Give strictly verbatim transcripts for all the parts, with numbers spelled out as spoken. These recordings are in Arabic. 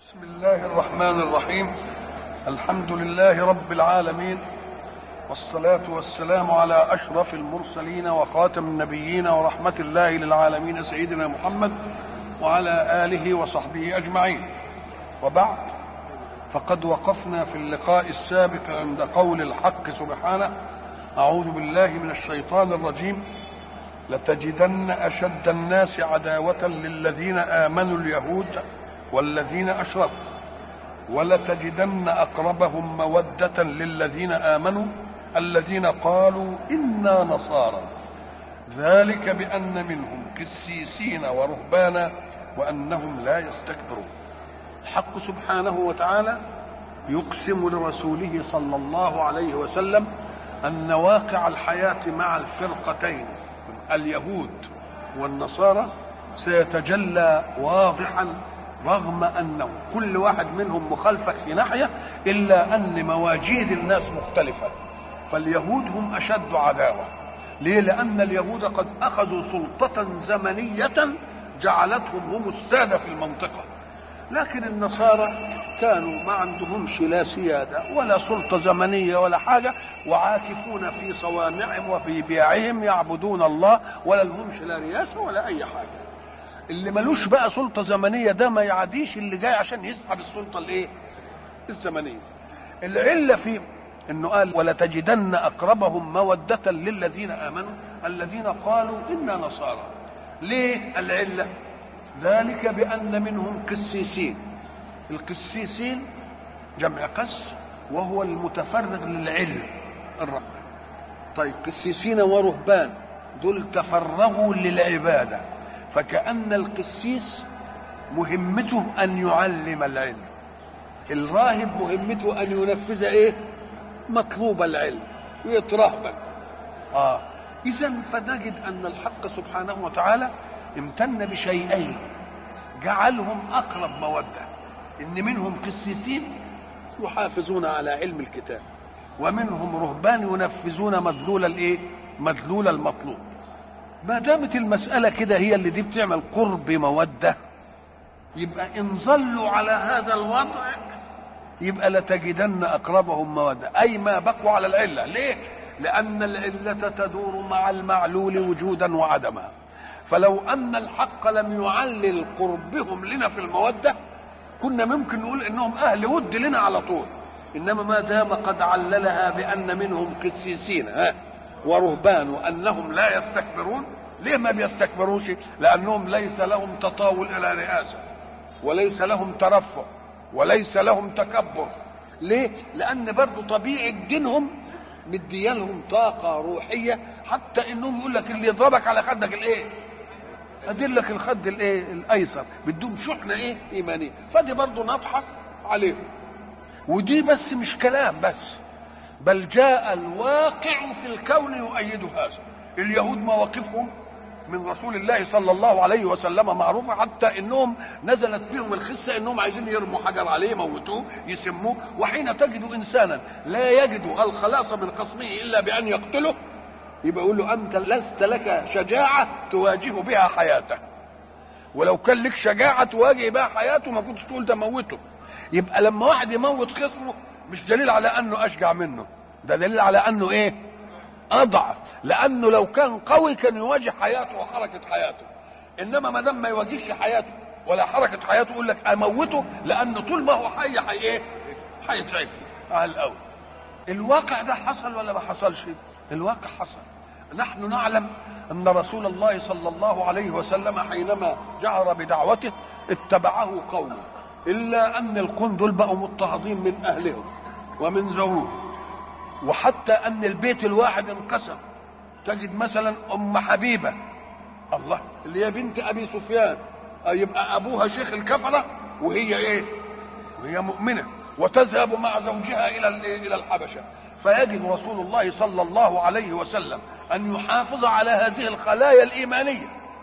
بسم الله الرحمن الرحيم. الحمد لله رب العالمين، والصلاة والسلام على أشرف المرسلين وخاتم النبيين ورحمة الله للعالمين سيدنا محمد وعلى آله وصحبه أجمعين. وبعد، فقد وقفنا في اللقاء السابق عند قول الحق سبحانه: أعوذ بالله من الشيطان الرجيم: لتجدن أشد الناس عداوة للذين آمنوا اليهود والذين أشركوا ولتجدن أقربهم مودة للذين آمنوا الذين قالوا إنا نصارى ذلك بأن منهم قسيسين ورهبانا وأنهم لا يستكبرون. الحق سبحانه وتعالى يقسم لرسوله صلى الله عليه وسلم أن واقع الحياة مع الفرقتين اليهود والنصارى سيتجلى واضحا، رغم أنه كل واحد منهم مخالفك في ناحية، إلا أن مواجيد الناس مختلفة. فاليهود هم أشد عداوة. ليه؟ لأن اليهود قد أخذوا سلطة زمنية جعلتهم هم السادة في المنطقة، لكن النصارى كانوا ما عندهمش لا سيادة ولا سلطة زمنية ولا حاجة، وعاكفون في صوامعهم وفي بيعهم يعبدون الله، ولا لهمش لا رياسة ولا أي حاجة. اللي ملوش بقى سلطة زمنية ده ما يعديش اللي جاي عشان يسحب السلطة الايه الزمنية. العلة في انه قال: ولتجدن اقربهم مودة للذين امنوا الذين قالوا انا نصارى. ليه العلة؟ ذلك بان منهم قسيسين. القسيسين جمع قس، وهو المتفرغ للعلم الرب. طيب، قسيسين ورهبان دول تفرغوا للعبادة، فكأن القسيس مهمته أن يعلم العلم، الراهب مهمته أن ينفذ إيه؟ مطلوب العلم ويترهبن. آه إذن فنجد أن الحق سبحانه وتعالى امتن بشيئين جعلهم أقرب مودة: إن منهم قسيسين يحافظون على علم الكتاب، ومنهم رهبان ينفذون مدلول الإيه؟ مدلول المطلوب. ما دامت المسألة كده هي اللي دي بتعمل قرب مودة، يبقى إن ظلوا على هذا الوضع يبقى لتجدن أقربهم مودة، أي ما بقوا على العلة. ليه؟ لأن العلة تدور مع المعلول وجودا وعدما. فلو أن الحق لم يعلل قربهم لنا في المودة كنا ممكن نقول إنهم أهل ود لنا على طول، إنما ما دام قد عللها بأن منهم قسيسين ها ورهبان وأنهم لا يستكبرون. ليه ما بيستكبروش؟ لأنهم ليس لهم تطاول إلى رئاسة، وليس لهم ترفع، وليس لهم تكبر. ليه؟ لأن برضو طبيعة دينهم مديالهم طاقة روحية، حتى إنهم يقول لك اللي يضربك على خدك الإيه؟ أدلك الخد الإيه؟ الأيسر. بدهم شحنة إيه؟ إيمانية. فدي برضو نضحك عليهم. ودي بس مش كلام بس، بل جاء الواقع في الكون يؤيد هذا. اليهود مواقفهم من رسول الله صلى الله عليه وسلم معروفة، حتى انهم نزلت بهم الخسة انهم عايزين يرموا حجر عليه يموتوه يسموه. وحين تجد انسانا لا يجد الخلاص من خصمه الا بان يقتله، يبقى يقول له: انت لست لك شجاعة تواجه بها حياته، ولو كان لك شجاعة تواجه بها حياته ما كنتش تقول ده موته. يبقى لما واحد يموت خصمه مش دليل على انه اشجع منه، ده دليل على انه ايه؟ اضعف. لانه لو كان قوي كان يواجه حياته وحركه حياته، انما ما دام ما يواجهش حياته ولا حركه حياته يقول لك اموته، لانه طول ما هو حي حي ايه؟ هيتعب على الاول. الواقع ده حصل ولا ما حصلش؟ الواقع حصل. نحن نعلم ان رسول الله صلى الله عليه وسلم حينما جهر بدعوته اتبعه قومه، إلا أن القوم دول بقوا مضطهدين من أهلهم ومن زوجهم، وحتى أن البيت الواحد انقسم. تجد مثلا أم حبيبة الله اللي هي بنت أبي سفيان، يبقى أبوها شيخ الكفرة وهي إيه؟ وهي مؤمنة، وتذهب مع زوجها إلى إلى الحبشة. فيجد رسول الله صلى الله عليه وسلم أن يحافظ على هذه الخلايا الإيمانية.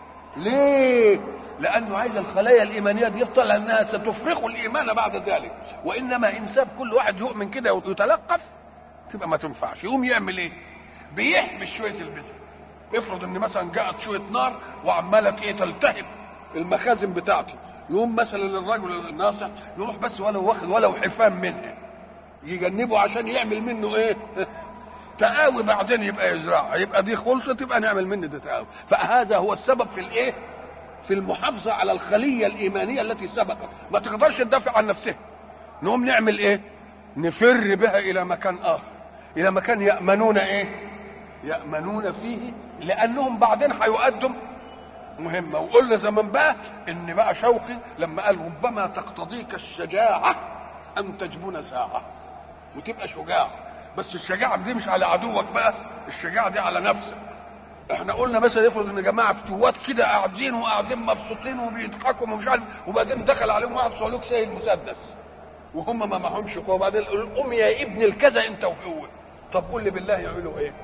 ليه؟ لأنه عايز الخلايا الإيمانية دي يفضل، لأنها ستفرخ الإيمان بعد ذلك. وإنما إن ساب كل واحد يؤمن كده ويتلقف تبقى ما تنفعش. يقوم يعمل إيه؟ بيحمي شوية البذر. افرض إن مثلا جاءت شوية نار وعمالة إيه تلتهب المخازن بتاعتي، يقوم مثلا الرجل الناصح يروح بس ولو واخد ولو حفام منها يجنبه عشان يعمل منه ايه تقاوي، بعدين يبقى يزرعها، يبقى دي خلصت، يبقى نعمل منه ده تقاوي. فهذا هو السبب في الايه في المحافظه على الخليه الايمانيه التي سبقت ما تقدرش تدافع عن نفسها. نقوم نعمل ايه؟ نفر بها الى مكان اخر، الى مكان يامنون ايه يامنون فيه، لانهم بعدين هيؤدوا مهمه. وقلنا زمان بقى ان بقى شوقي لما قال ربما تقتضيك الشجاعه ان تجبن ساعه، وتبقى شجاع، بس الشجاعه دي مش على عدوك بقى، الشجاعه دي على نفسك. احنا قلنا مثلا يفرض ان جماعه فتوات كده قاعدين وقاعدين مبسوطين وبيضحكوا ومش عارف، وبعدين دخل عليهم واحد صعلوك شايل مسدس وهم ما معهمش قوه، وبعدين قوم يا ابن الكذا انت وهو. طب قول لي بالله يعملوا ايه؟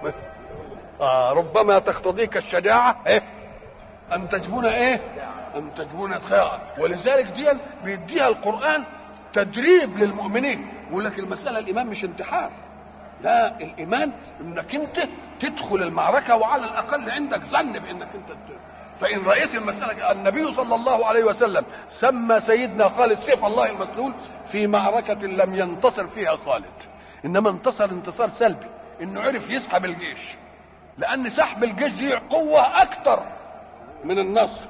آه ربما تقتضيك الشجاعه ايه ان تجبن ايه ان تجبن ساعه. ولذلك دي بيديها القران تدريب للمؤمنين، يقول لك المساله الايمان مش انتحار، لا، الايمان انك انت تدخل المعركه وعلى الاقل عندك ظن بانك انت تدخل. فان رايت المساله، النبي صلى الله عليه وسلم سمى سيدنا خالد سيف الله المسلول في معركه لم ينتصر فيها خالد، انما انتصر انتصار سلبي، انه عرف يسحب الجيش، لان سحب الجيش دي قوه اكتر من النصر.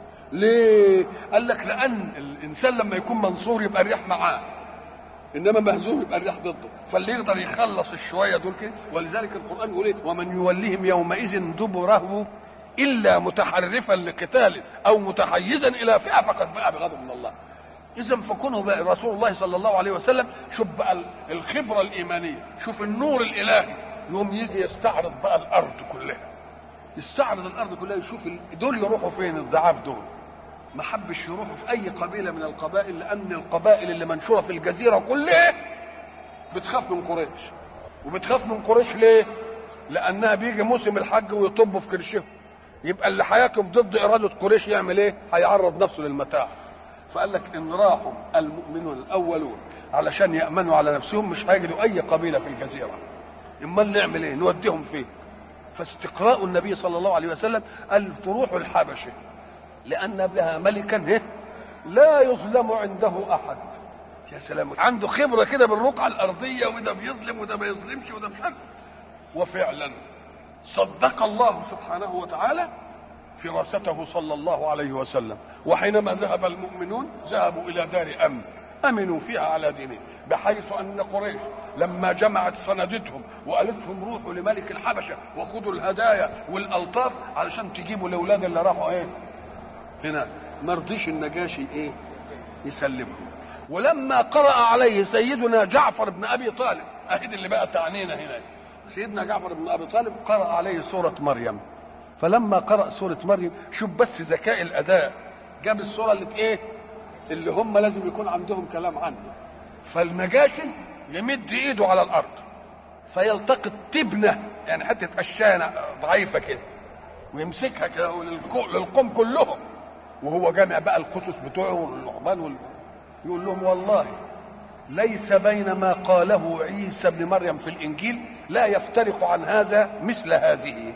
ليه؟ قال لك لان الانسان لما يكون منصور يبقى الريح معاه، انما مهزوم يبقى الريح ضده، فاللي يقدر يخلص الشويه دول كده. ولذلك القران يقول ايه؟ ومن يوليهم يومئذ دبره الا متحرفا لقتال او متحيزا الى فئه فقد باء بغضب من الله. اذا فكونه بقى رسول الله صلى الله عليه وسلم، شوف بقى الخبره الايمانيه، شوف النور الالهي، يوم يجي يستعرض بقى الارض كلها، يستعرض الارض كلها، يشوف دول يروحوا فين، الضعاف دول ما حبش يروحوا في اي قبيله من القبائل، لان القبائل اللي منشوره في الجزيره كلها بتخاف من قريش. وبتخاف من قريش ليه؟ لانها بيجي موسم الحج ويطبوا في كرشهم، يبقى اللي هيقف ضد اراده قريش يعمل ايه؟ هيعرض نفسه للمتاع. فقال لك ان راحوا المؤمنون الاولون علشان يامنوا على نفسهم مش هيجدوا اي قبيله في الجزيره، امال نعمل ايه؟ نوديهم فين؟ فاستقراء النبي صلى الله عليه وسلم قال تروحوا الحبشه لأن بها ملكا لا يظلم عنده أحد. يا سلام، عنده خبرة كده بالرقعة الأرضية، وده بيظلم وده ما يظلمش وده مش عارف. وفعلا صدق الله سبحانه وتعالى فراسته صلى الله عليه وسلم. وحينما ذهب المؤمنون ذهبوا إلى دار أمن أمنوا فيها على دينهم، بحيث أن قريش لما جمعت سندتهم وقالت لهم روحوا لملك الحبشة وخذوا الهدايا والألطاف علشان تجيبوا الأولاد اللي راحوا إيه هنا، ما رضيش النجاشي ايه يسلمهم. ولما قرأ عليه سيدنا جعفر بن ابي طالب، اهد اللي بقى تعنينا هنا، سيدنا جعفر بن ابي طالب قرأ عليه سورة مريم. فلما قرأ سورة مريم، شوف بس ذكاء الاداء، جاب السورة اللي ايه اللي هم لازم يكون عندهم كلام عنه. فالنجاشي يمد ايده على الارض فيلتقط تبنه، يعني حته قشانه ضعيفه كده، ويمسكها كده للقوم كلهم، وهو جامع بقى القصص بتوعه والنعمان وال... يقول لهم والله ليس بين ما قاله عيسى ابن مريم في الانجيل لا يفترق عن هذا مثل هذه.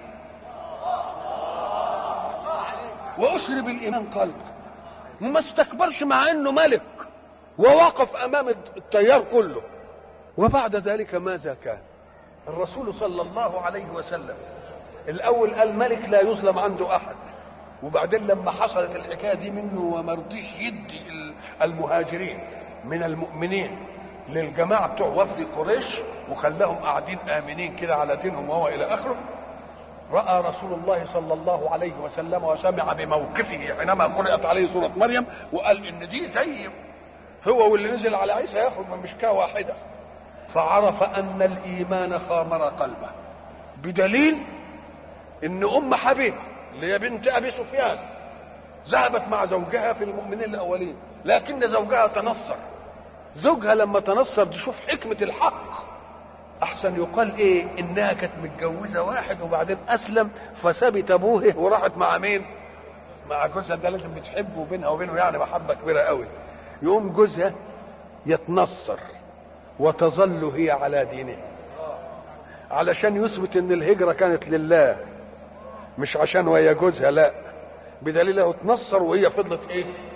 واشرب الايمان قلبه، وما استكبرش مع انه ملك، ووقف امام التيار كله. وبعد ذلك ماذا كان الرسول صلى الله عليه وسلم؟ الاول قال ملك لا يظلم عنده احد، وبعدين لما حصلت الحكايه دي منه وما رضيش يدي المهاجرين من المؤمنين للجماعه بتوع وفد قريش وخلاهم قاعدين امنين كده على دينهم وهو الى اخره، راى رسول الله صلى الله عليه وسلم وسمع بموقفه حينما قرات عليه سوره مريم، وقال ان دي زي هو واللي نزل على عيسى يخرج من مشكاه واحده. فعرف ان الايمان خامر قلبه، بدليل ان ام حبيبه اللي هي بنت ابي سفيان ذهبت مع زوجها في المؤمنين الاولين، لكن زوجها تنصر. زوجها لما تنصر دي شوف حكمه الحق، احسن يقال ايه انها كانت متجوزه واحد وبعدين اسلم فسابت ابوه وراحت مع مين؟ مع جوزها، ده لازم بتحبه بينها وبينه يعني محبه كبيره قوي. يقوم جوزها يتنصر وتظل هي على دينه علشان يثبت ان الهجره كانت لله مش عشان وهي جوزها، لا، بدليل هو اتنصر وهي فضلت ايه؟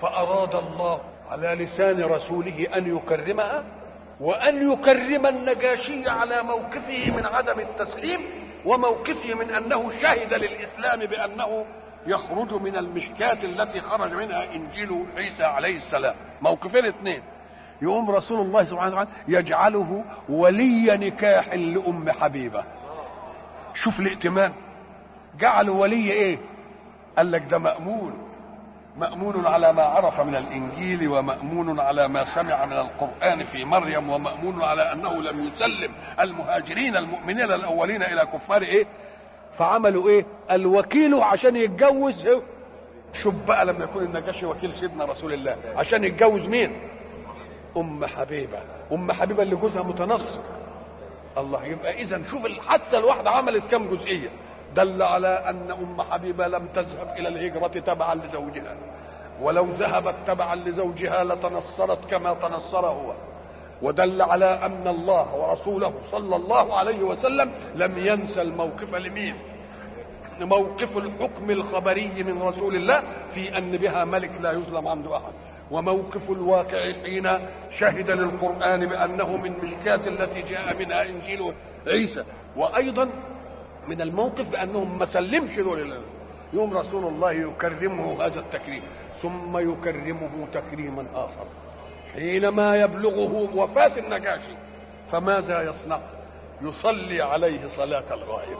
فأراد الله على لسان رسوله أن يكرمها، وأن يكرم النجاشي على موقفه من عدم التسليم، وموقفه من أنه شهد للإسلام بأنه يخرج من المشكاة التي خرج منها إنجيل عيسى عليه السلام. موقفين اثنين. يقوم رسول الله سبحانه وتعالى يجعله ولي نكاح لأم حبيبة. شوف الائتمان، جعله ولي ايه؟ قال لك ده مأمون، مأمون على ما عرف من الإنجيل، ومأمون على ما سمع من القرآن في مريم، ومأمون على أنه لم يسلم المهاجرين المؤمنين الأولين إلى كفار إيه؟ فعملوا إيه؟ الوكيل عشان يتجوز. شوف بقى لما يكون النجاشي وكيل سيدنا رسول الله عشان يتجوز مين؟ أم حبيبة. أم حبيبة اللي جوزها متنصر. الله، يبقى إذن شوف الحادثة الواحدة عملت كم جزئية. دل على أن أم حبيبة لم تذهب إلى الهجرة تبعا لزوجها، ولو ذهبت تبعا لزوجها لتنصرت كما تنصر هو. ودل على أن الله ورسوله صلى الله عليه وسلم لم ينسى الموقف لمين؟ موقف الحكم الخبري من رسول الله في أن بها ملك لا يظلم عنده أحد، وموقف الواقع حين شهد للقرآن بأنه من مشكاة التي جاء منها إنجيل عيسى، وأيضا من الموقف بأنهم ما سلمش دول. يوم رسول الله يكرمه هذا التكريم، ثم يكرمه تكريما آخر حينما يبلغه وفاة النجاشي. فماذا يصنع؟ يصلي عليه صلاة الغائب.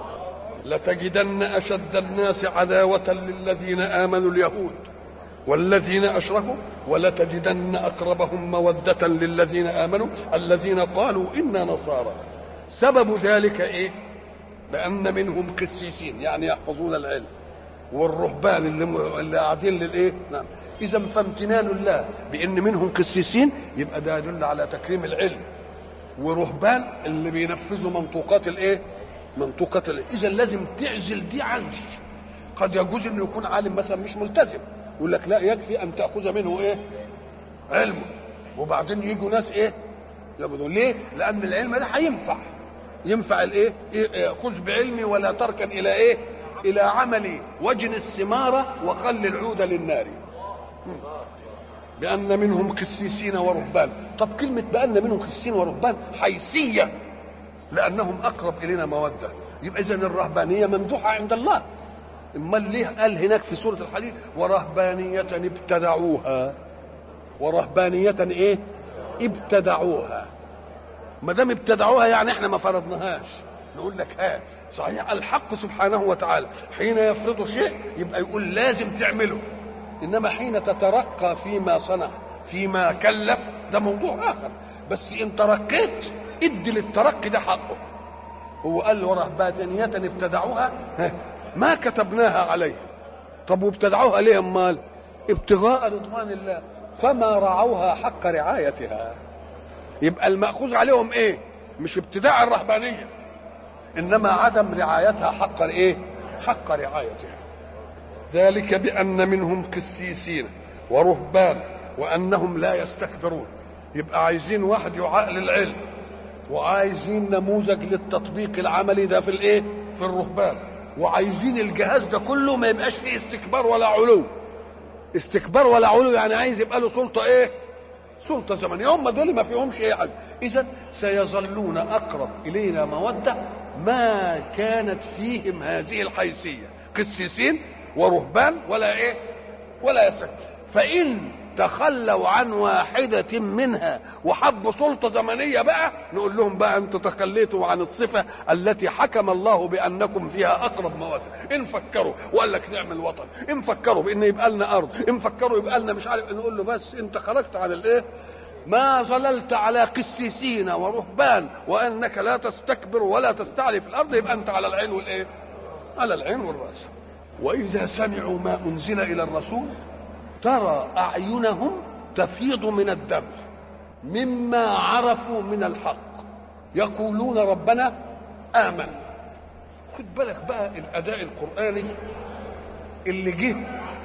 لتجدن أشد الناس عداوة للذين آمنوا اليهود والذين أشركوا، ولتجدن أقربهم مودة للذين آمنوا الذين قالوا إنا نصارى. سبب ذلك إيه؟ لأن منهم قسيسين يعني يحفظون العلم، والرهبان اللي, اللي قاعدين للإيه؟ نعم. إذا فامتنان الله بأن منهم قسيسين يبقى ده يدل على تكريم العلم، ورهبان اللي بينفذوا منطوقات الإيه؟ منطوقات الإيه؟ إذا لازم تعزل دي عن دي. قد يجوز إنه يكون عالم مثلا مش ملتزم، يقول لك لا يكفي أن تأخذ منه إيه؟ علمه، وبعدين يجوا ناس إيه؟ يقولوا ليه؟ لأن العلم ده هينفع، ينفع الايه؟ خذ بعلمي ولا تركن الى ايه؟ الى عملي، وجن الثمار وخل العود للنار. بان منهم قسيسين ورهبان. طب كلمه بان منهم قسيسين ورهبان حيثيه، لانهم اقرب الينا موده. يبقى اذا الرهبانيه ممدوحه عند الله. امال ليه قال هناك في سوره الحديد ورهبانيه ابتدعوها؟ ورهبانيه ايه؟ ابتدعوها. ما دام ابتدعوها يعني احنا ما فرضناهاش. نقول لك ها صحيح الحق سبحانه وتعالى حين يفرض شيء يبقى يقول لازم تعمله، انما حين تترقى فيما صنع فيما كلف ده موضوع اخر. بس ان ترقيت ادي للترقي ده حقه. هو قال ورهبانية ابتدعوها ما كتبناها عليه. طب وابتدعوها ليه امال؟ ابتغاء رضوان الله، فما رعوها حق رعايتها. يبقى المأخوذ عليهم ايه؟ مش ابتداع الرهبانية، انما عدم رعايتها حق ايه؟ حق رعايتها. ذلك بأن منهم قسيسين ورهبان وأنهم لا يستكبرون. يبقى عايزين واحد يعقل العلم، وعايزين نموذج للتطبيق العملي ده في الايه؟ في الرهبان، وعايزين الجهاز ده كله ما يبقاش فيه استكبار ولا علو. استكبار ولا علو يعني عايز يبقى له سلطة ايه؟ سلطة زمنية. هم دول ما فيهمش ايه حاجة. إذا سيظلون أقرب إلينا مودة ما كانت فيهم هذه الحيثية، قسيسين ورهبان ولا ايه؟ ولا يستكبر. فإن تخلوا عن واحدة منها وحبوا سلطة زمنية بقى نقول لهم بقى انتوا تخليتوا عن الصفة التي حكم الله بأنكم فيها أقرب مودة. إن فكروا وقال لك نعمل وطن، إن فكروا بأن يبقى لنا أرض، إن فكروا يبقى لنا مش عارف، نقول له بس أنت خرجت عن الإيه؟ ما ظللت على قسيسين ورهبان وأنك لا تستكبر ولا تستعلي في الأرض، يبقى أنت على العين والإيه؟ على العين والرأس. وإذا سمعوا ما أنزل إلى الرسول ترى أعينهم تفيض من الدم مما عرفوا من الحق يقولون ربنا آمن. خد بالك بقى الأداء القرآني اللي جه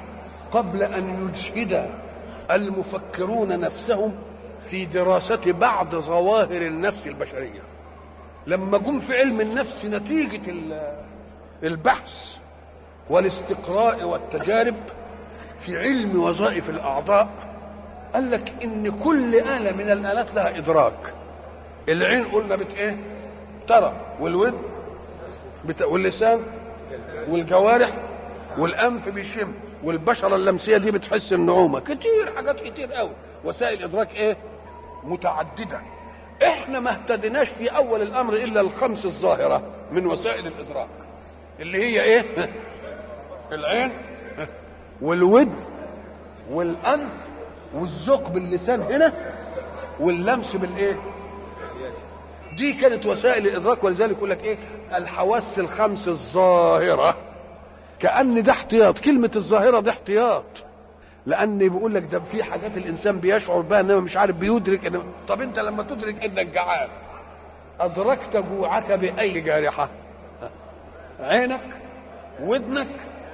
قبل أن يجهد المفكرون نفسهم في دراسة بعض ظواهر النفس البشرية. لما جم في علم النفس نتيجة البحث والاستقراء والتجارب في علم وظائف الأعضاء قال لك إن كل آلة من الآلات لها إدراك. العين قلنا بت إيه؟ ترى، والودن بت... واللسان والجوارح والأنف بيشم، والبشرة اللمسية دي بتحس النعومة. كتير حاجات كتير قوي، وسائل إدراك إيه؟ متعددة. إحنا ما اهتديناش في أول الأمر إلا الخمس الظاهرة من وسائل الإدراك، اللي هي إيه؟ العين والودن والأنف والذوق باللسان هنا واللمس بالإيه؟ دي كانت وسائل الإدراك. ولذلك يقول لك إيه؟ الحواس الخمس الظاهرة. كأن ده احتياط، كلمة الظاهرة ده احتياط، لأن بيقول لك ده في حاجات الإنسان بيشعر بها إنما مش عارف بيدرك إنما. طب أنت لما تدرك إنك جعان أدركت جوعك بأي جارحة؟ عينك، ودنك،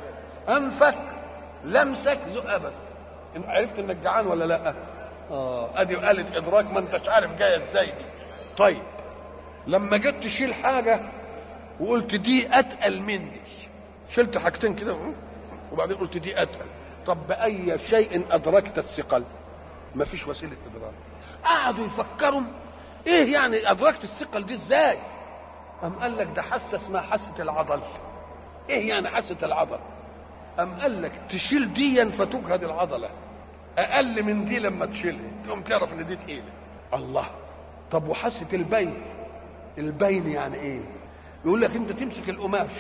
أنفك، لمسك، ذؤابك، عرفت إنك جعان ولا لأ؟ آه أدي آلة إدراك ما أنتش عارف جاية إزاي دي. طيب لما جيت تشيل حاجة وقلت دي أتقل مني، شلت حاجتين كده وبعدين قلت دي أتقل، طب بأي شيء أدركت الثقل؟ ما فيش وسيلة إدراك. قعدوا يفكروا إيه يعني أدركت الثقل دي إزاي؟ أم قال لك ده حاسة اسمها حاسة العضل. إيه يعني حاسة العضل؟ أم قال لك تشيل ديا فتجهد العضلة، أقل من دي لما تشيلها تقوم تعرف إن دي تقيلة. الله. طب وحاسة البين؟ البين يعني إيه؟ يقول لك أنت تمسك القماش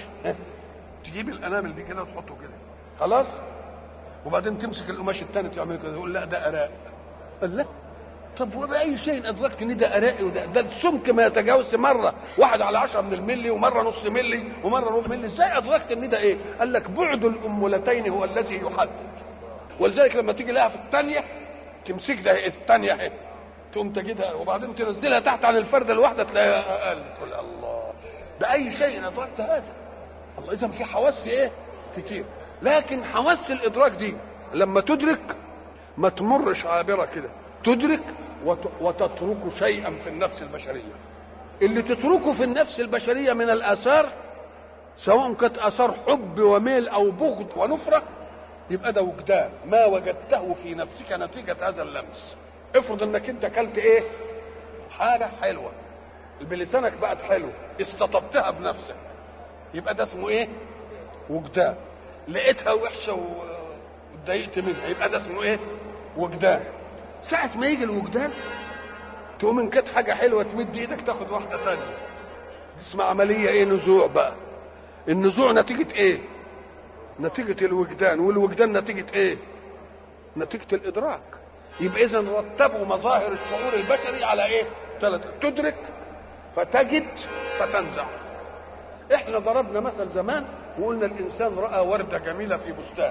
تجيب الأنامل دي كده وتحطه كده خلاص، وبعدين تمسك القماش الثاني تعمل كده، يقول لا ده أراء. قال لا. طب وبأي شيء أدركت إن ده أراء وده ده السمك ما يتجاوزش مرة واحد على عشرة من الملي ومرة نص ملي ومرة ربع ملي، إزاي أدركت إن ده إيه؟ قال لك بعد الأمولتين هو الذي يحدد. ولذلك لما تيجي لها في الثانية تمسك ده الثانية اهي تقوم تجدها وبعدين تنزلها تحت عن الفردة الواحدة تلاقيها أقل. تقول الله بأي شيء أدركت هذا؟ الله. إذا في حواس إيه؟ كتير. لكن حواس الإدراك دي لما تدرك ما تمرش عابرة كده، تدرك وتترك شيئا في النفس البشرية. اللي تتركه في النفس البشرية من الآثار سواء كانت آثار حب وميل أو بغض ونفرة يبقى ده وجدان ما وجدته في نفسك نتيجة هذا اللمس. افرض انك انت اكلت ايه؟ حاجة حلوة بلسانك بقت حلوة استطبتها بنفسك، يبقى ده اسمه ايه؟ وجدان. لقيتها وحشة واتضايقت منها، يبقى ده اسمه ايه؟ وجدان. ساعة ما يجي الوجدان تقوم ان كانت حاجة حلوة تمد ايدك تاخد واحدة تانية، اسمها عملية ايه؟ نزوع. بقى النزوع نتيجة ايه؟ نتيجة الوجدان، والوجدان نتيجة ايه؟ نتيجة الادراك. يبقى اذا رتبوا مظاهر الشعور البشري على ايه؟ ثلاثة: تدرك، فتجد، فتنزع. احنا ضربنا مثل زمان وقلنا الانسان راى ورده جميله في بستان،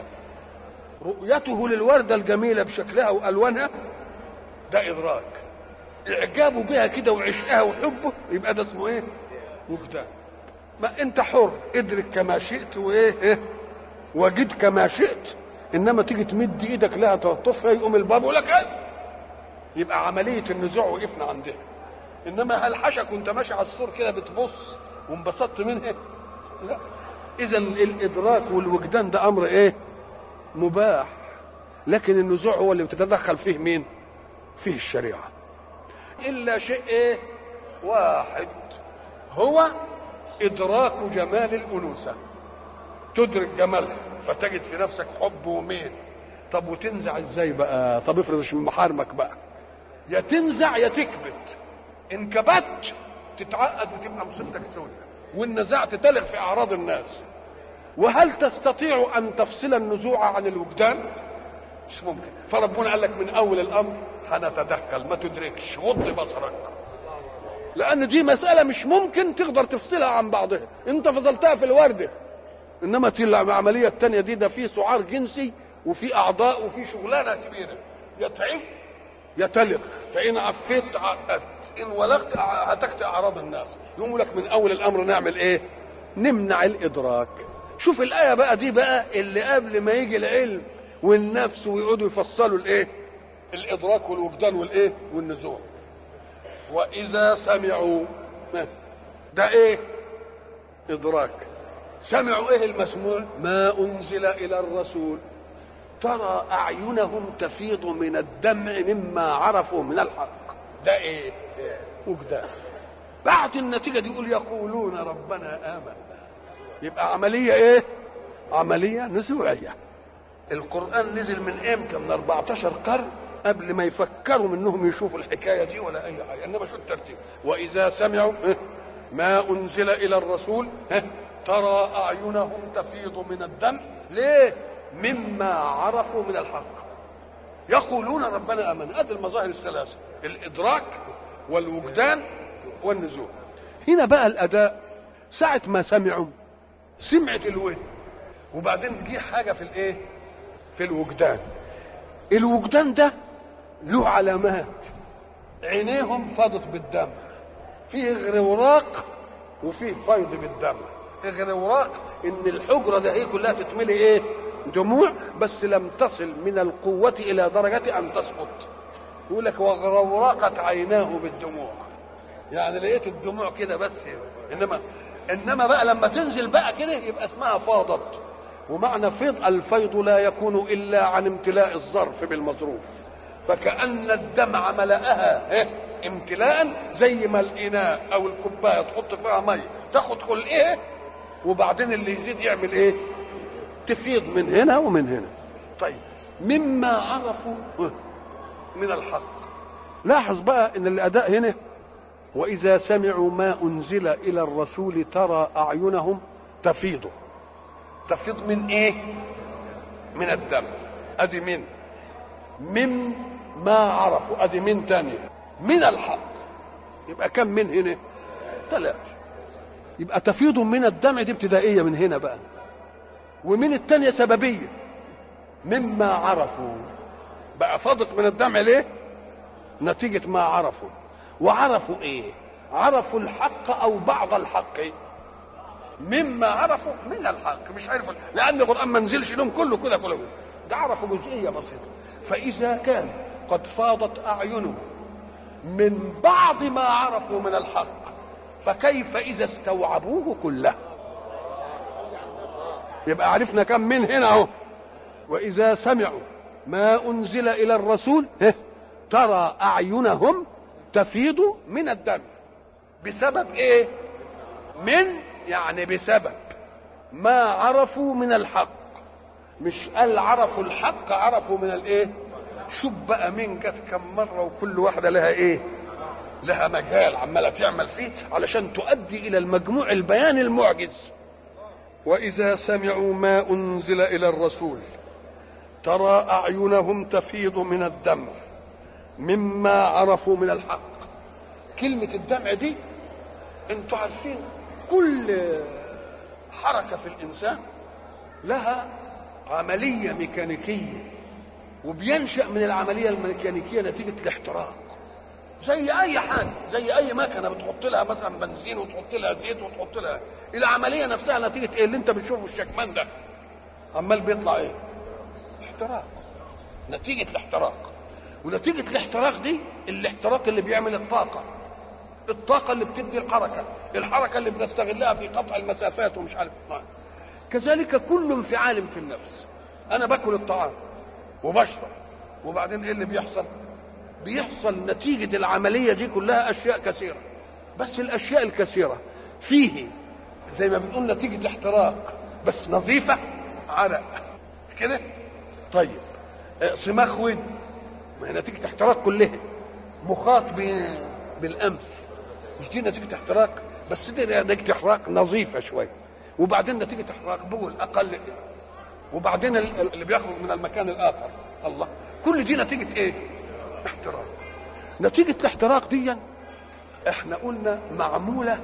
رؤيته للورده الجميله بشكلها والوانها ده ادراك، اعجابه بها كده وعشقها وحبه يبقى ده اسمه ايه؟ وجدان. ما انت حر، ادرك كما شئت وايه ايه وجد كما شئت، انما تيجي تمد ايدك لها تلطفها يقوم الباب يقول لك ايه؟ يبقى عمليه النزوع وقفنا عندها. انما هل حشك وانت ماشي على السور كده بتبص وانبسطت منها؟ لا. اذا الادراك والوجدان ده امر ايه؟ مباح. لكن النزوع هو اللي بتتدخل فيه مين؟ فيه الشريعه. الا شيء ايه؟ واحد، هو ادراك جمال الانوثه. تدرك جمالها فتجد في نفسك حب وميل. طب وتنزع ازاي بقى؟ طب افرض مش من محارمك بقى، يا تنزع يا تكبت. ان كبت تتعقد وتبقى مصيبتك سودة، وان نزعت تلغ في اعراض الناس. وهل تستطيع ان تفصل النزوع عن الوجدان؟ مش ممكن. فربنا قال لك من اول الامر هنتدخل، ما تدركش، غض بصرك، لان دي مساله مش ممكن تقدر تفصلها عن بعضها. انت فصلتها في الورده، انما العمليه الثانيه دي ده فيه سعار جنسي وفي اعضاء وفي شغلانه كبيره، يتعف يتلق، فان عفيت عقدت، ان ولغت هتكت اعراض الناس. يقول لك من اول الامر نعمل ايه؟ نمنع الادراك. شوف الايه بقى دي بقى اللي قبل ما يجي العلم والنفس ويقعدوا يفصلوا الايه؟ الادراك والوجدان والايه؟ والنزوع. واذا سمعوا، ده ايه؟ ادراك. سمعوا ايه المسموع؟ ما انزل الى الرسول. ترى أعينهم تفيض من الدمع مما عرفوا من الحق. ده إيه؟ وجدان. بعد النتيجة دي يقول يقولون ربنا آمنا. يبقى عملية إيه؟ عملية نزوعية. القرآن نزل من إمتى؟ من أربعتاشر قرن قبل ما يفكروا منهم يشوفوا الحكاية دي ولا أي حاجة. إنما شو الترتيب؟ وإذا سمعوا ما أنزل إلى الرسول ترى أعينهم تفيض من الدمع. ليه؟ مما عرفوا من الحق. يقولون ربنا آمنا. هذه المظاهر الثلاثة: الإدراك والوجدان والنزول. هنا بقى الأداء ساعة ما سمعوا سمعت الودن، وبعدين جه حاجة في الإيه؟ في الوجدان. الوجدان ده له علامات. عينيهم فاضت بالدم، فيه غروراق وفيه فيض بالدم. غروراق ان الحجره ده هي كلها تتملي ايه؟ دموع، بس لم تصل من القوه الى درجه ان تسقط. يقول لك وغروراقت عيناه بالدموع، يعني لقيت الدموع كده بس. انما انما بقى لما تنزل بقى كده يبقى اسمها فاضت. ومعنى فيض الفيض لا يكون الا عن امتلاء الظرف بالمظروف، فكأن الدمع ملأها إيه؟ امتلاء، زي ما الإناء أو الكوباية تحط فيها مية تاخد خلقها وبعدين اللي يزيد يعمل إيه؟ تفيض من هنا ومن هنا. طيب مما عرفوا من الحق. لاحظ بقى إن الأداء هنا وإذا سمعوا ما أنزل إلى الرسول ترى أعينهم تفيض. تفيض من إيه؟ من الدم. أدي من من ما عرفوا. ادي من تانية من الحق. يبقى كم من هنا؟ ثلاثة. يبقى تفيض من الدمع دي ابتدائية من هنا بقى، ومن التانية سببية مما عرفوا. بقى فاضت من الدمع ليه؟ نتيجة ما عرفوا. وعرفوا ايه؟ عرفوا الحق او بعض الحق. مما عرفوا من الحق، مش عارفوا لان القرآن ما نزلش لهم كله كده كله، ده عرفوا جزئية بسيطة. فإذا كان قد فاضت أعينهم من بعض ما عرفوا من الحق، فكيف إذا استوعبوه كله؟ يبقى عرفنا كم من هنا اهو. وإذا سمعوا ما أنزل إلى الرسول ترى أعينهم تفيض من الدم. بسبب إيه؟ من يعني بسبب ما عرفوا من الحق. مش قال عرفوا الحق، عرفوا من الايه؟ شوف بقى من جت كم مره، وكل واحده لها ايه؟ لها مجال عماله تعمل فيه علشان تؤدي الى المجموع البيان المعجز. واذا سمعوا ما انزل الى الرسول ترى اعينهم تفيض من الدمع مما عرفوا من الحق. كلمه الدمع دي انتوا عارفين كل حركه في الانسان لها عملية ميكانيكية، وبينشأ من العملية الميكانيكية نتيجة الاحتراق. زي أي حاجة، زي أي مكنة بتحط لها مثلا بنزين وتحط لها زيت وتحط لها، العملية نفسها نتيجة إيه؟ اللي أنت بتشوفه الشكمان ده عمال بيطلع إيه؟ احتراق. نتيجة الاحتراق. ونتيجة الاحتراق دي الاحتراق اللي بيعمل الطاقة، الطاقة اللي بتدي الحركة، الحركة اللي بنستغلها في قطع المسافات ومش عارف ما. كذلك كل انفعال في النفس. انا باكل الطعام وبشرب، وبعدين ايه اللي بيحصل؟ بيحصل نتيجة العملية دي كلها اشياء كثيرة، بس الاشياء الكثيرة فيه زي ما بنقول نتيجة احتراق بس نظيفة، عرق كده. طيب صماخ ود، ما هي نتيجة احتراق كلها. مخاط بالانف، مش دي نتيجة احتراق؟ بس دي نتيجة احتراق نظيفة شوية. وبعدين نتيجة احتراق بول أقل، وبعدين اللي بيخرج من المكان الآخر. الله، كل دي نتيجة إيه؟ احتراق. نتيجة الاحتراق دي احنا قلنا معمولة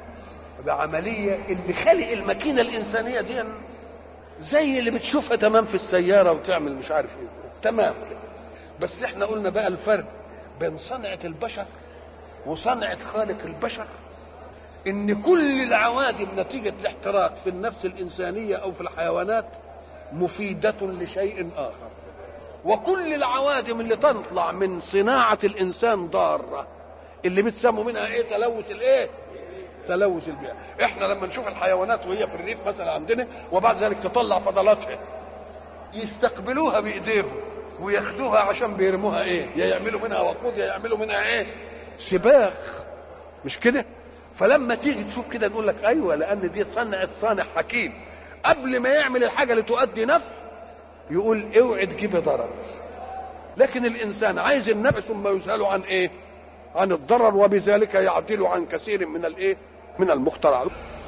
بعملية اللي خلق الماكينة الإنسانية دي زي اللي بتشوفها تمام في السيارة وتعمل مش عارف ايه تمام كده. بس احنا قلنا بقى الفرق بين صنعة البشر وصنعة خالق البشر، ان كل العوادم نتيجة الاحتراق في النفس الانسانية او في الحيوانات مفيدة لشيء اخر، وكل العوادم اللي تطلع من صناعة الانسان ضارة، اللي بتسموا منها ايه؟ تلوث الايه؟ تلوث البيئة. احنا لما نشوف الحيوانات وهي في الريف مثلا عندنا وبعد ذلك تطلع فضلاتها يستقبلوها بايديهم وياخدوها عشان بيرموها ايه، يا يعملوا منها وقود يا يعملوا منها ايه، سباخ، مش كده؟ فلما تيجي تشوف كده نقول لك ايوه، لان دي صنعة صانع حكيم، قبل ما يعمل الحاجه اللي تؤدي نفع يقول اوعي تجيب ضرر. لكن الانسان عايز النفع ثم يسأل عن ايه؟ عن الضرر، وبذلك يعدل عن كثير من الايه؟ من المخترعات.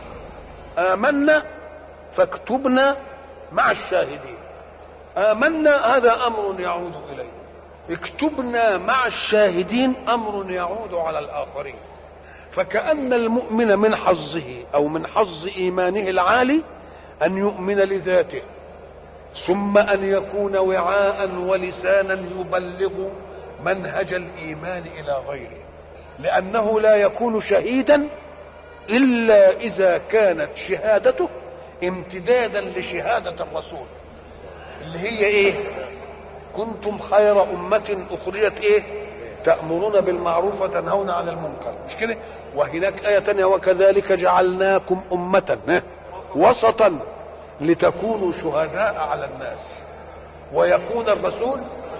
آمنا فاكتبنا مع الشاهدين. آمنا هذا أمر يعود إليه، اكتبنا مع الشاهدين أمر يعود على الآخرين. فكأن المؤمن من حظه أو من حظ إيمانه العالي أن يؤمن لذاته، ثم أن يكون وعاء ولسانا يبلغ منهج الإيمان إلى غيره، لأنه لا يكون شهيدا إلا إذا كانت شهادته امتدادا لشهادة الرسول، اللي هي إيه؟ كنتم خير أمة أخرجت إيه؟ تأمرون بالمعروف وتنهون عن المنكر، مش كده؟ وهناك آية تانية وكذلك جعلناكم أمة وسطا لتكونوا شهداء على الناس ويكون الرسول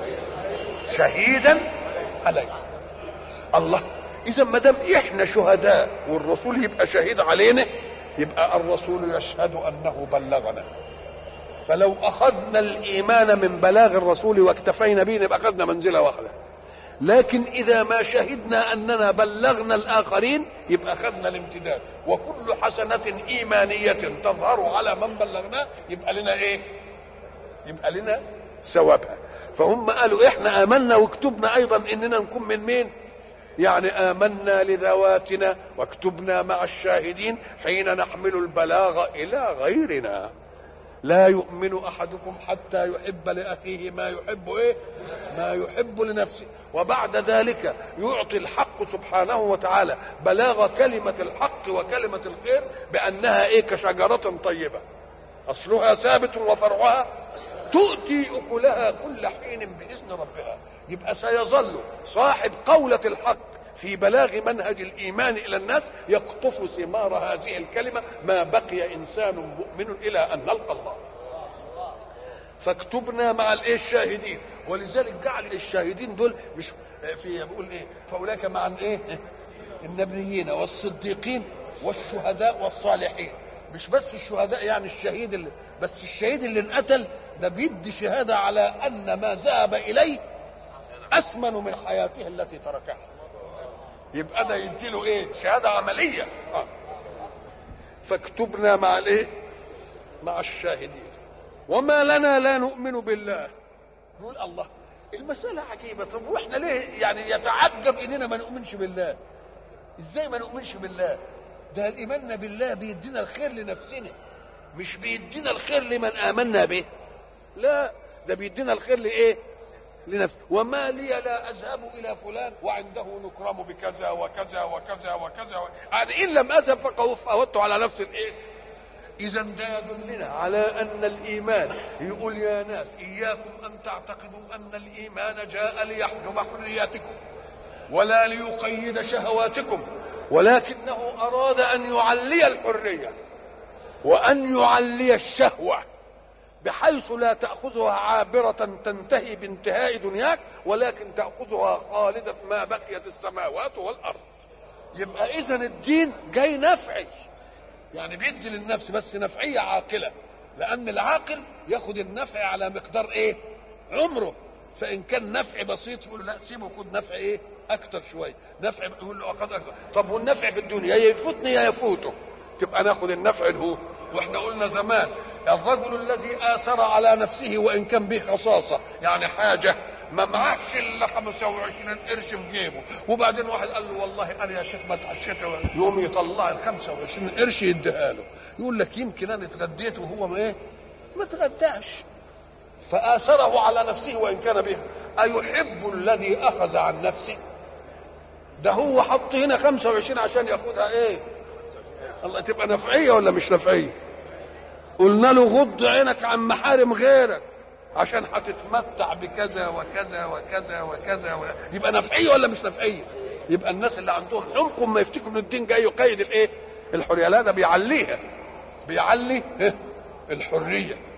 شهيدا عليكم. الله، إذا ما دام إحنا شهداء والرسول يبقى شهيد علينا، يبقى الرسول يشهد أنه بلغنا. فلو أخذنا الإيمان من بلاغ الرسول واكتفينا به نبقى أخذنا منزلة واحدة. لكن إذا ما شهدنا أننا بلغنا الآخرين يبقى أخذنا الامتداد، وكل حسنة إيمانية تظهر على من بلغناه يبقى لنا إيه؟ يبقى لنا ثوابها. فهم قالوا إحنا آمنا واكتبنا أيضا إننا نكون من مين؟ يعني آمنا لذواتنا واكتبنا مع الشاهدين حين نحمل البلاغ إلى غيرنا. لا يؤمن أحدكم حتى يحب لأخيه ما يحب إيه؟ ما يحب لنفسه. وبعد ذلك يعطي الحق سبحانه وتعالى بلاغ كلمة الحق وكلمة الخير بأنها إيه؟ كشجرة طيبة أصلها ثابت وفرعها تؤتي أكلها كل حين بإذن ربها. يبقى سيظل صاحب قولة الحق في بلاغ منهج الإيمان إلى الناس يقطف ثمار هذه الكلمة ما بقي إنسان مؤمن إلى أن نلقى الله. فاكتبنا مع الايه؟ الشاهدين. ولذلك جعل الشاهدين دول مش في بيقول ايه؟ فاولئك مع الايه؟ النبيين والصديقين والشهداء والصالحين. مش بس الشهداء يعني الشهيد اللي بس الشهيد اللي انقتل ده بيدي شهاده على ان ما ذهب اليه اثمن من حياته التي تركها. يبقى ده يديله ايه؟ شهاده عمليه. آه. فاكتبنا مع الايه؟ مع الشاهدين. وما لنا لا نؤمن بالله. نقول الله المسألة عجيبة. طب واحنا ليه يعني يتعجب اننا ما نؤمنش بالله؟ ازاي ما نؤمنش بالله؟ ده الايمان بالله بيدينا الخير لنفسنا، مش بيدينا الخير لمن آمنا به. لا، ده بيدينا الخير لايه؟ لنفسه. وما لي لا اذهب الى فلان وعنده نكرم بكذا وكذا وكذا وكذا و... يعني ان لم اذهب فقوت على نفس الايه؟ إذا ده يدلنا على أن الإيمان يقول يا ناس إياكم أن تعتقدوا أن الإيمان جاء ليحجب حرياتكم ولا ليقيد شهواتكم، ولكنه أراد أن يعلي الحرية وأن يعلي الشهوة بحيث لا تأخذها عابرة تنتهي بانتهاء دنياك، ولكن تأخذها خالدة ما بقيت السماوات والأرض. يبقى إذن الدين جاي نفعي، يعني بيدي للنفس بس نفعية عاقلة، لأن العاقل ياخد النفع على مقدار إيه؟ عمره. فإن كان نفع بسيط يقول لا سيبه خد نفع إيه؟ أكتر شوية. نفع يقول له أخذ أكتر. طب والنفع في الدنيا يا يفوتني يا يفوته، تبقى ناخد النفع اللي هو. وإحنا قلنا زمان الرجل الذي آثر على نفسه وإن كان به خصاصة يعني حاجة ما معكش الا خمسة وعشرين قرش في جيبه، وبعدين واحد قال له والله انا يا شيخ ما اتعشيت، يوم يطلع ال خمسة وعشرين قرش يديها له، يقول لك يمكن انا اتغديت وهو ما ايه؟ ما اتغداش. فآثره على نفسه وان كان به. ايحب الذي اخذ عن نفسه؟ ده هو حط هنا خمسة وعشرين عشان ياخدها ايه؟ الله، تبقى نفعيه ولا مش نفعيه؟ قلنا له غض عينك عن محارم غيرك عشان هتتمتع بكذا وكذا وكذا وكذا و... يبقى نفعيه ولا مش نفعيه؟ يبقى الناس اللي عندهم عمق ما يفتكروا ان الدين جاي يقيد الايه؟ الحريه. لا، ده بيعليها، بيعلي الحريه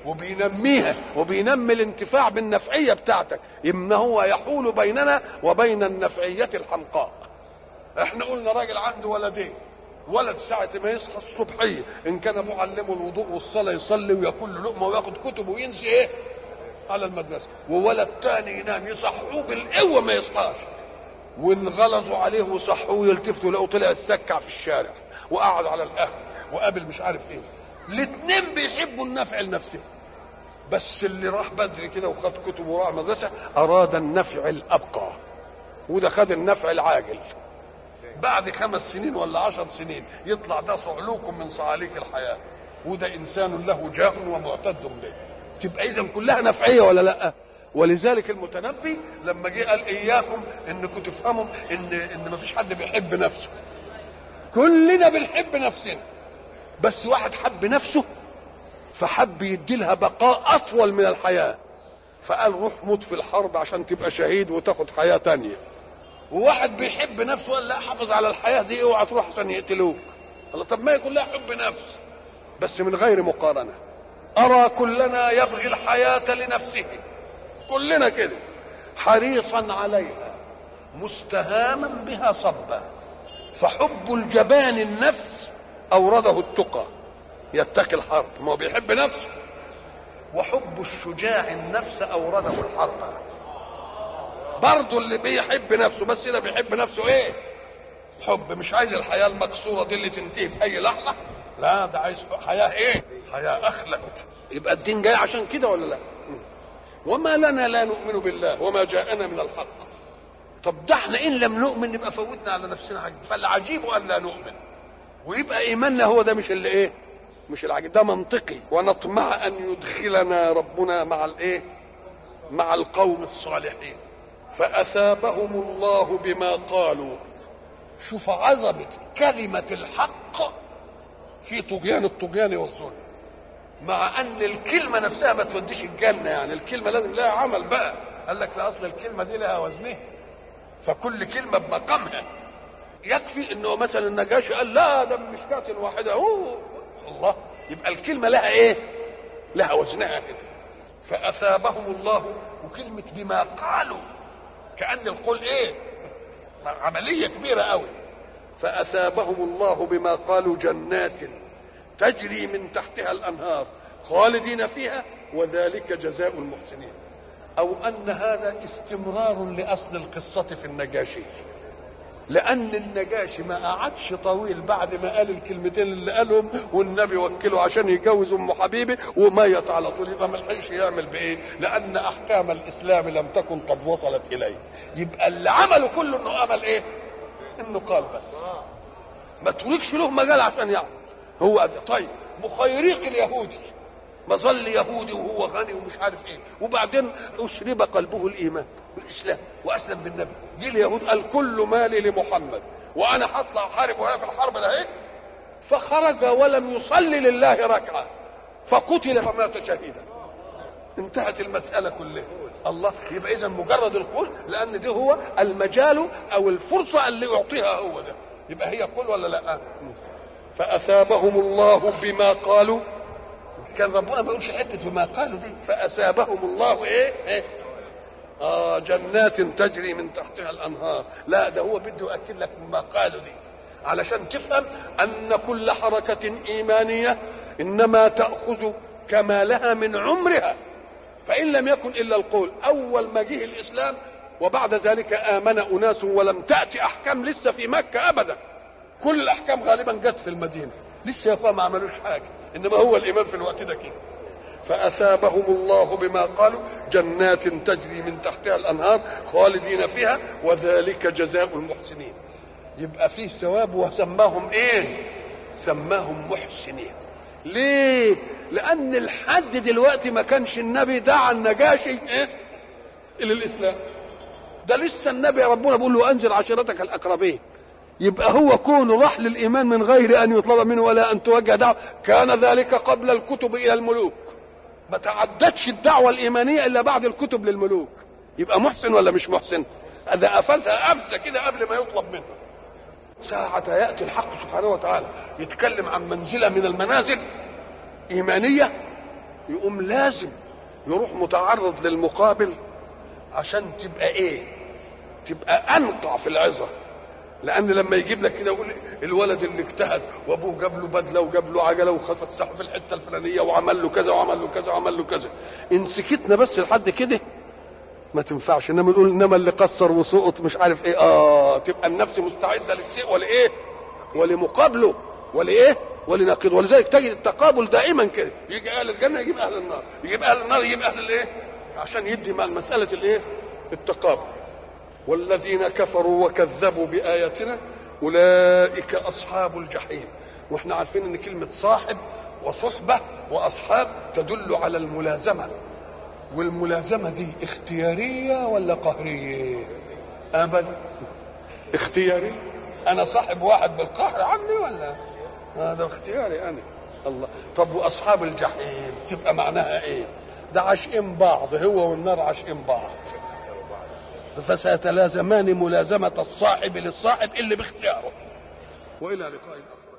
وبينميها وبينمي الانتفاع بالنفعيه بتاعتك، اما هو يحول بيننا وبين النفعيه الحمقاء. احنا قلنا راجل عنده ولدين، ولد ساعة ما يصحى الصبحية إن كان معلمه الوضوء والصلاة يصلي وياكل لقمة وياخد كتب وينسي إيه على المدرسة، وولد تاني ينام يصحوه بالقوة ما يصحاش، وانغلظوا عليه وصحوه يلتفتوا لقوا طلع السكع في الشارع وقعد على القهوة وقابل مش عارف إيه. الاتنين بيحبوا النفع لنفسه، بس اللي راح بدري كده وخد كتب وراح مدرسة أراد النفع الأبقى، وده خد النفع العاجل. بعد خمس سنين ولا عشر سنين يطلع ده صعلوك من صعاليك الحياة، وده إنسان له جاه ومعتد به. تبقى إذا كلها نفعية ولا لأ؟ ولذلك المتنبي لما جه قال إياكم إنكم تفهموا إن إن مفيش حد بيحب نفسه، كلنا بنحب نفسنا، بس واحد حب نفسه فحب يديلها بقاء أطول من الحياة، فقال روح موت في الحرب عشان تبقى شهيد وتاخد حياة تانية. وواحد بيحب نفسه قال لا حافظ على الحياه دي اوعى تروح عشان يقتلوك. الله، طب ما هي كلها حب نفس بس من غير مقارنه. ارى كلنا يبغي الحياه لنفسه، كلنا كده حريصا عليها مستهاما بها صبا، فحب الجبان النفس اورده التقى يتقي الحرب، ما هو بيحب نفسه، وحب الشجاع النفس اورده الحرب. برضه اللي بيحب نفسه بس ده بيحب نفسه ايه؟ حب، مش عايز الحياه المكسوره دي اللي تنتهي في اي لحظه، لا ده عايز حياه ايه؟ حياه اخلد. يبقى الدين جاي عشان كده ولا لا؟ وما لنا لا نؤمن بالله وما جاءنا من الحق. طب ده احنا ان لم نؤمن نبقى فوتنا على نفسنا حاجه، فالعجيب ان لا نؤمن ويبقى ايماننا هو ده مش اللي ايه؟ مش العجيب، ده منطقي. ونطمع ان يدخلنا ربنا مع الايه؟ مع القوم الصالحين فأثابهم الله بما قالوا. شوف عظمة كلمة الحق في طغيان الطغيان والظلم، مع أن الكلمة نفسها ما توديش الجنة، يعني الكلمة لازم لها عمل بقى. قال لك لا، أصل الكلمة دي لها وزنها، فكل كلمة بمقامها. يكفي أنه مثلا النجاشي قال لا ده من مشكاة واحدة، أوه الله، يبقى الكلمة لها إيه؟ لها وزنها كده. فأثابهم الله، وكلمة بما قالوا كأن القول ايه؟ عملية كبيرة قوي. فأثابهم الله بما قالوا جنات تجري من تحتها الأنهار خالدين فيها وذلك جزاء المحسنين. أو أن هذا استمرار لأصل القصة في النجاشي، لأن النجاشي ما قعدش طويل بعد ما قال الكلمتين اللي قالهم والنبي وكله عشان يجوز أم حبيبه وميت على طول، يبقى ما لحقش يعمل بإيه؟ لأن أحكام الإسلام لم تكن قد وصلت إليه. يبقى اللي عمله كله إنه عمل إيه؟ إنه قال بس، ما تقولكش له مجال عشان يعمل هو. طيب مخيريق اليهودي مظل يهودي وهو غني ومش عارف ايه، وبعدين اشرب قلبه الايمان والاسلام واسلم بالنبي. جه اليهود قال كل مالي لمحمد وانا هطلع احارب وهي في الحرب ده ايه، فخرج ولم يصلي لله ركعه فقتل فمات شهيدا. انتهت المساله كلها. الله، يبقى اذا مجرد القول، لان ده هو المجال او الفرصه اللي يعطيها هو ده، يبقى هي قول ولا لا؟ فاثابهم الله بما قالوا. كان ربنا ما بيقولش حته بما قالوا دي، فاثابهم الله ايه؟ ايه؟ اه جنات تجري من تحتها الانهار. لا، ده هو بده يؤكد لك بما قالوا دي علشان تفهم ان كل حركه ايمانيه انما تاخذ كمالها من عمرها، فان لم يكن الا القول. اول ما جه الاسلام وبعد ذلك امن اناس ولم تاتي احكام لسه في مكه ابدا، كل الاحكام غالبا جت في المدينه، لسه يا اخوان ما عملوش حاجه، انما هو الايمان في الوقت ده كده. فاثابهم الله بما قالوا جنات تجري من تحتها الانهار خالدين فيها وذلك جزاء المحسنين. يبقى فيه ثواب، وسماهم ايه؟ سماهم محسنين. ليه؟ لان لحد دلوقتي ما كانش النبي دعا النجاشي ايه الى الاسلام، ده لسه النبي ربنا بيقول له انذر عشيرتك الاقربين. يبقى هو كونه راح للايمان من غير ان يطلب منه ولا ان توجه دعوه، كان ذلك قبل الكتب الى الملوك، ما تعدتش الدعوه الايمانيه الا بعد الكتب للملوك. يبقى محسن ولا مش محسن؟ هذا افسها افسه كده قبل ما يطلب منه. ساعة ياتي الحق سبحانه وتعالى يتكلم عن منزله من المنازل ايمانيه، يقوم لازم يروح متعرض للمقابل عشان تبقى ايه؟ تبقى انقع في العظه. لان لما يجيب لك كده يقول الولد اللي اجتهد وابوه جاب له بدله وجاب له عجله وفسحه في الحته الفلانيه وعمل له كذا وعمل له كذا وعمل له كذا، ان سكتنا بس لحد كده ما تنفعش. انما نقول انما اللي قصر وسقط مش عارف ايه، اه تبقى النفس مستعده للشيء ولايه؟ ولمقابله ولايه؟ ولنقيض. ولذلك تجد التقابل دائما كده، يجي اهل الجنه يجيب اهل النار، يجيب اهل النار يجيب اهل الايه؟ عشان يدي مع المساله الايه؟ التقابل. والذين كفروا وكذبوا باياتنا اولئك اصحاب الجحيم. واحنا عارفين ان كلمه صاحب وصحبه واصحاب تدل على الملازمه، والملازمه دي اختياريه ولا قهريه؟ ابدا اختياري. انا صاحب واحد بالقهر عني ولا هذا اختياري انا؟ الله. طب واصحاب الجحيم تبقى معناها ايه؟ ده عاشقين بعض، هو والنار عاشقين بعض، فسيتلازمان ملازمه الصاحب للصاحب اللي باختياره. والى لقاء اخر.